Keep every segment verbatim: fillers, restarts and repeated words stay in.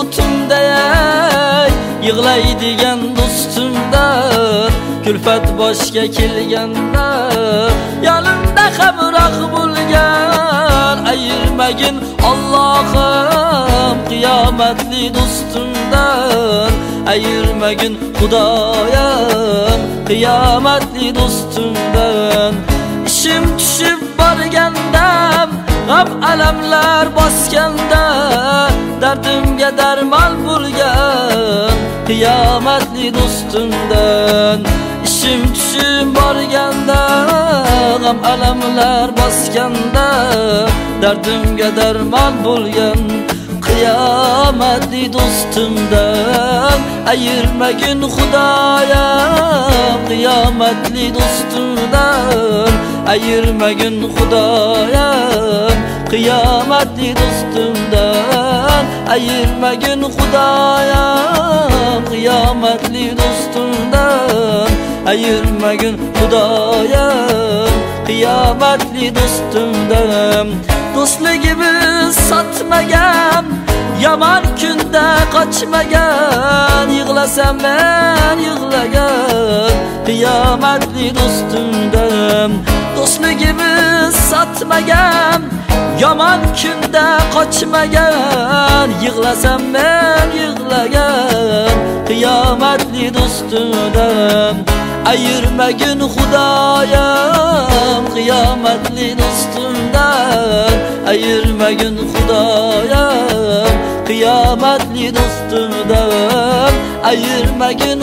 sukutumda yig'laydigan do'stimdan kulfat boshga kelganda yonimda hamroh bo'lgan ayirmagin Allohim qiyomatli do'stimdan ayirmagin Xudoyim qiyomatli do'stimdan ishim tushib borganda g'am alamlar bosganda dardimga darmon bo'lgan qiyomatli do'stimdan ishim tushib borganda g'am alamlar bosganda dardimga darmon bo'lgan qiyomatli do'stimdan ayirmagin Xudoyim qiyomatli do'stimdan ayirmagin Xudoyim qiyomatli do'stimdan ayirmagin Xudoyim qiyomatli do'stimdan ayirmagin Xudoyim qiyomatli do'stimdan do'stligimiz sotmagan yomon kunda qochmagan yig'lasam men yig'lagan qiyomatli do'stimdan do'stligimiz sotmagan yomon kunda qochmagan yig'lasam men yig'lagan qiyomatli do'stimdan ayirmagin Xudoyim qiyomatli do'stimdan ayirmagin Xudoyim qiyomatli do'stimdan ayirmagin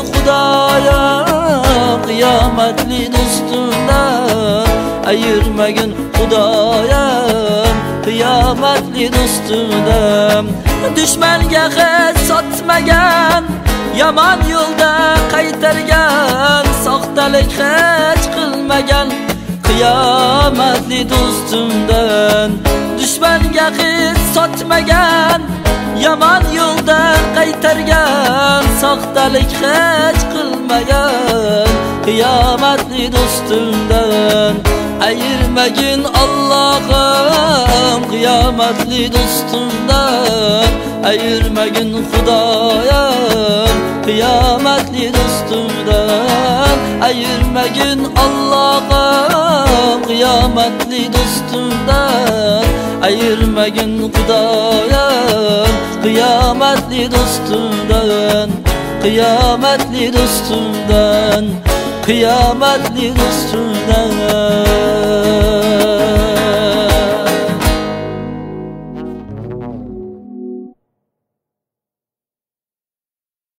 Xudoyim qiyomatli do'stimdan ayirmagin Xudoyim qiyomatli do'stimdan dushmanga hech sotmagan yomon yo'lda qaytargan soxtalik hech qilmagan qiyomatli do'stimdan dushmanga hech sotmagan yomon yo'lda qaytargan soxtalik hech qilmagan qiyomatli do'stimdan ayirmagin Allohim qiyomatli do'stimdan ayirmagin Xudoyim qiyomatli do'stimdan ayirmagin Allohim qiyomatli do'stimdan ayirmagin Xudoyim qiyomatli do'stimdan qiyomatli do'stimdan qiyomatli do'stimdan